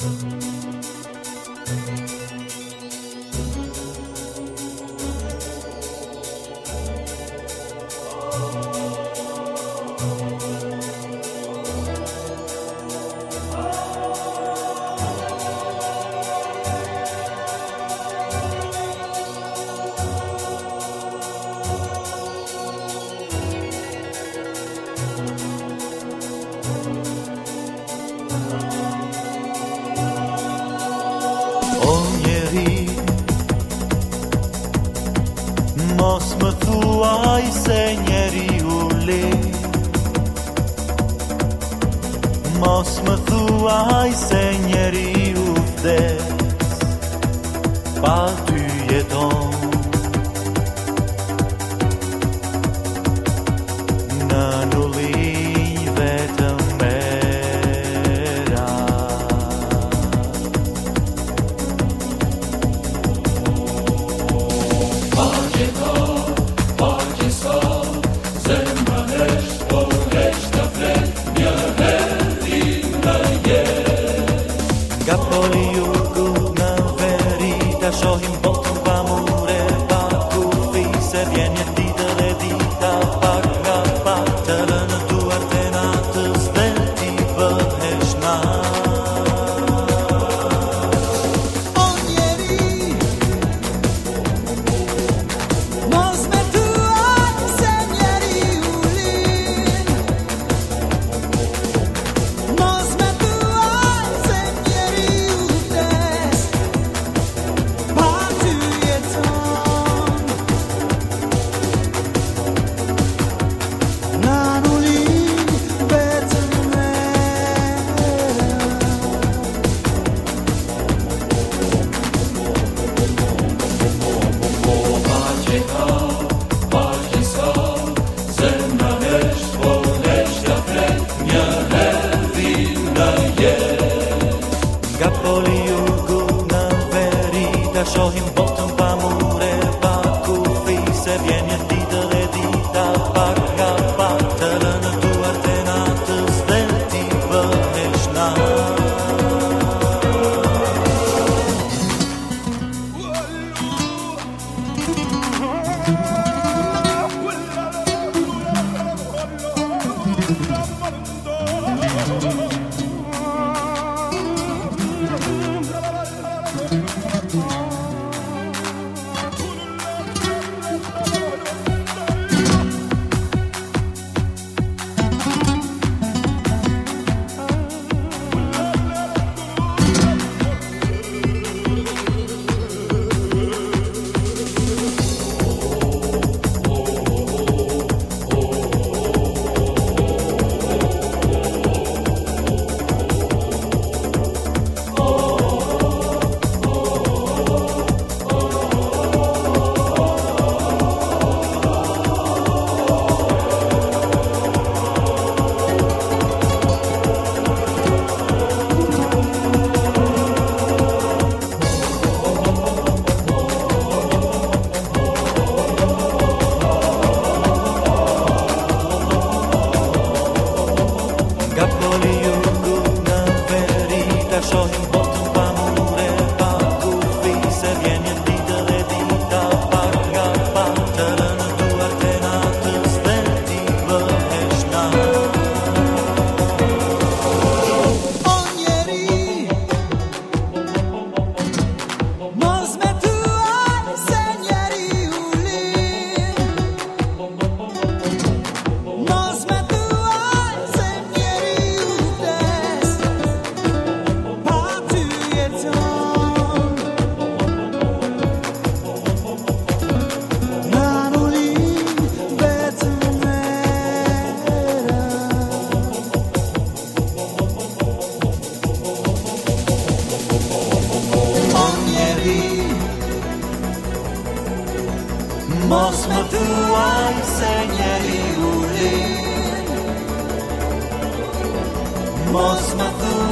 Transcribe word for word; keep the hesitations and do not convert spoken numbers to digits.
Mos më thuaj se njeriu li, mos më thuaj se njeriu vdes, pa ty jeton. Në nullinj vetëm mera. Nga poli jugu në verita shohim botën pa mure, pa kufi, se vjen një ditë dhe dita pak nga pak të lënë duart e natës dhe ti bëhesh natë. O njeri, mos me thuaj se njeriu lin, mos me thuaj se njeriu vdes, pa ty jeton. Na nullinj vetëm mera. Nga poli jugu në verita shohim botën pa mure, pa kufi, se vjen një ditë dhe dita pak nga pak të lënë duart e natës dhe ti bëhesh natë. Nga poli jugu në verita shohim botën pa mure, pa kufi, se vjen një ditë dhe dita pak nga pak të lënë duart e natës dhe ti bëhesh natë. O njeri, mos me thuaj se njeriu lin, mos me thuaj se njeriu vdes, pa ty jeton. Na nullinj vetëm mera. O njeri, Mos më thuaj se njeriu lin, mos më thuaj